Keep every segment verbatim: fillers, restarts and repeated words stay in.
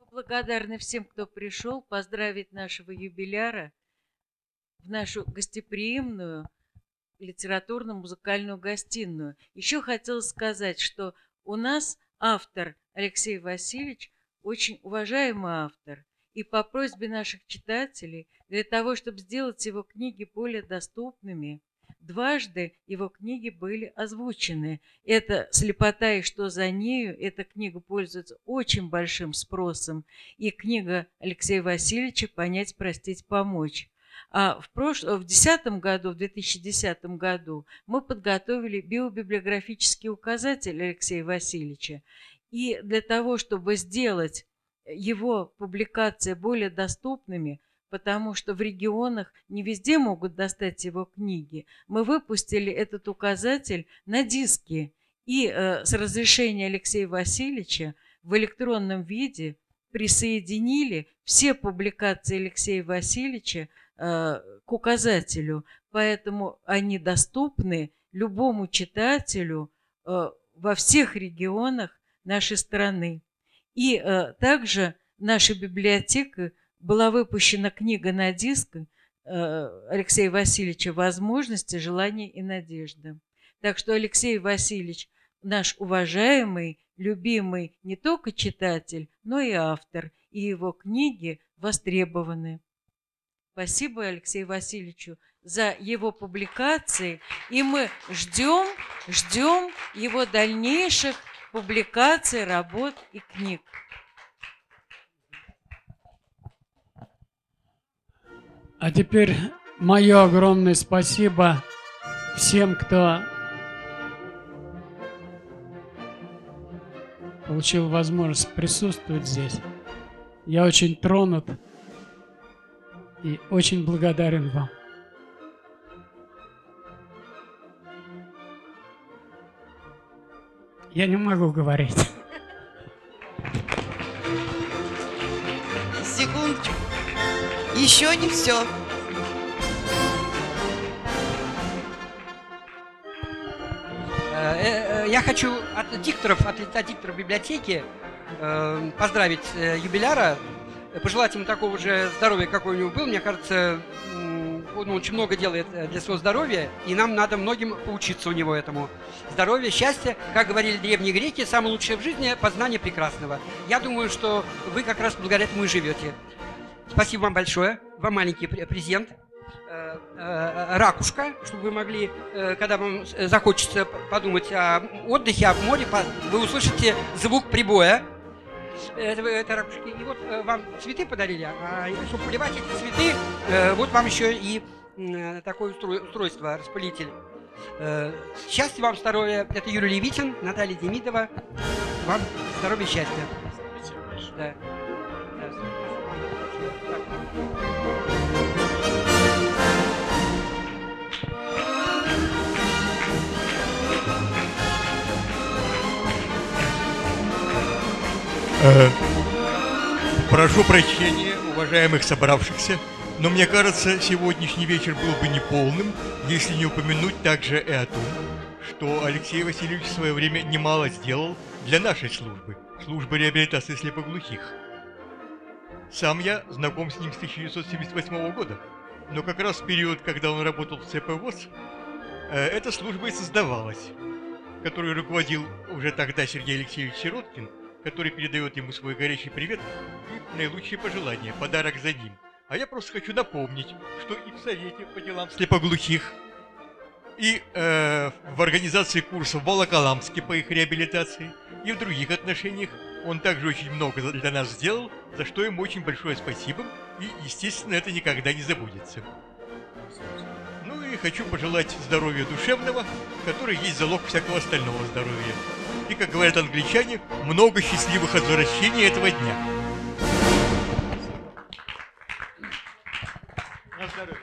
благодарны всем, кто пришел поздравить нашего юбиляра в нашу гостеприимную литературно-музыкальную гостиную. Еще хотела сказать, что у нас автор Алексей Васильевич очень уважаемый автор. И по просьбе наших читателей, для того, чтобы сделать его книги более доступными, дважды его книги были озвучены. Это «Слепота и что за нею». Эта книга пользуется очень большим спросом. И книга Алексея Васильевича «Понять, простить, помочь». А в, прош... в две тысячи десятом году, в две тысячи десятом году мы подготовили биобиблиографический указатель Алексея Васильевича. И для того, чтобы сделать его публикации более доступными, потому что в регионах не везде могут достать его книги, мы выпустили этот указатель на диске. И э, с разрешения Алексея Васильевича в электронном виде присоединили все публикации Алексея Васильевича к указателю, поэтому они доступны любому читателю во всех регионах нашей страны. И также нашей библиотекой была выпущена книга на диск Алексея Васильевича «Возможности, желания и надежды». Так что Алексей Васильевич наш уважаемый, любимый не только читатель, но и автор, и его книги востребованы. Спасибо Алексею Васильевичу за его публикации, и мы ждем, ждем его дальнейших публикаций, работ и книг. А теперь мое огромное спасибо всем, кто получил возможность присутствовать здесь. Я очень тронут и очень благодарен вам. Я не могу говорить. Секундочку. Еще не все. Я хочу от дикторов, от лица дикторов библиотеки поздравить юбиляра, пожелать ему такого же здоровья, какой у него был. Мне кажется, он очень много делает для своего здоровья, и нам надо многим поучиться у него этому. Здоровье, счастье, как говорили древние греки, самое лучшее в жизни – познание прекрасного. Я думаю, что вы как раз благодаря этому и живете. Спасибо вам большое. Вам маленький презент. Ракушка, чтобы вы могли, когда вам захочется подумать о отдыхе, о море, вы услышите звук прибоя. Это, это ракушки. И вот вам цветы подарили, а чтобы поливать эти цветы, вот вам еще и такое устройство, распылитель. Счастья вам, здоровья. Это Юрий Левитин, Наталья Демидова. Вам здоровья и счастья. Спасибо большое. Да. Прошу прощения, уважаемых собравшихся, но мне кажется, сегодняшний вечер был бы неполным, если не упомянуть также и о том, что Алексей Васильевич в свое время немало сделал для нашей службы, службы реабилитации слепоглухих. Сам я знаком с ним с тысяча девятьсот семьдесят восьмого года, но как раз в период, когда он работал в ЦПВОЗ, эта служба и создавалась, которой руководил уже тогда Сергей Алексеевич Сироткин, который передает ему свой горячий привет и наилучшие пожелания, подарок за ним. А я просто хочу напомнить, что и в Совете по делам слепоглухих, и э, в организации курсов в Волоколамске по их реабилитации, и в других отношениях он также очень много для нас сделал, за что ему очень большое спасибо, и, естественно, это никогда не забудется. Ну и хочу пожелать здоровья душевного, который есть залог всякого остального здоровья. И, как говорят англичане, много счастливых возвращений этого дня. На здоровье.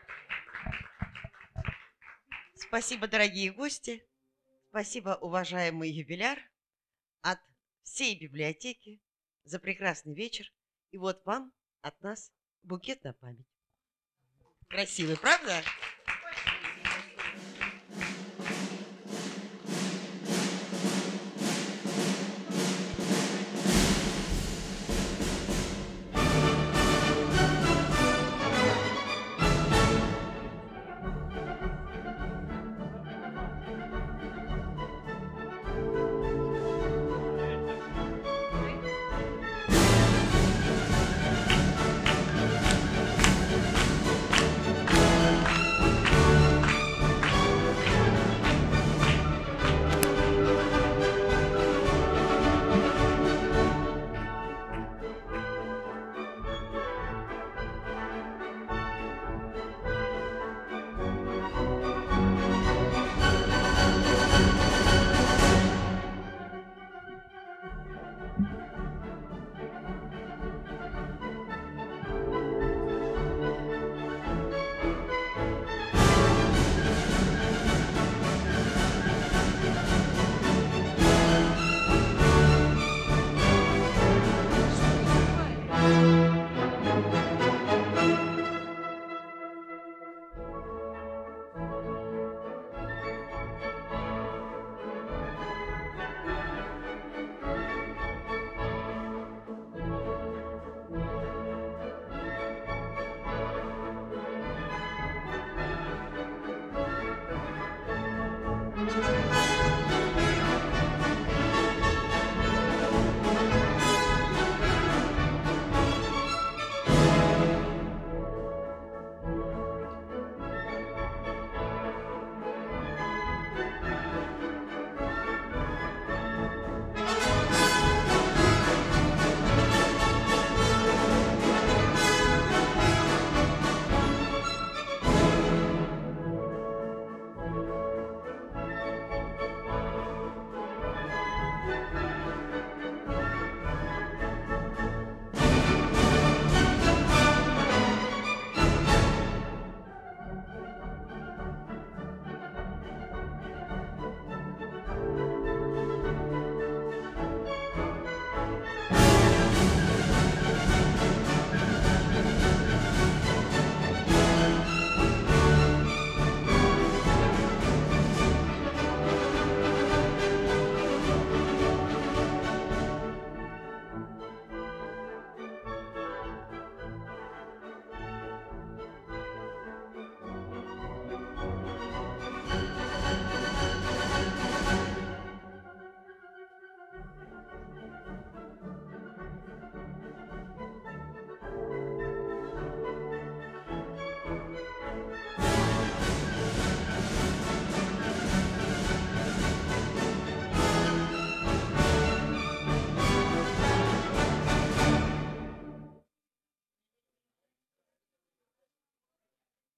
Спасибо, дорогие гости. Спасибо, уважаемый юбиляр, от всей библиотеки за прекрасный вечер. И вот вам от нас букет на память. Красивый, правда?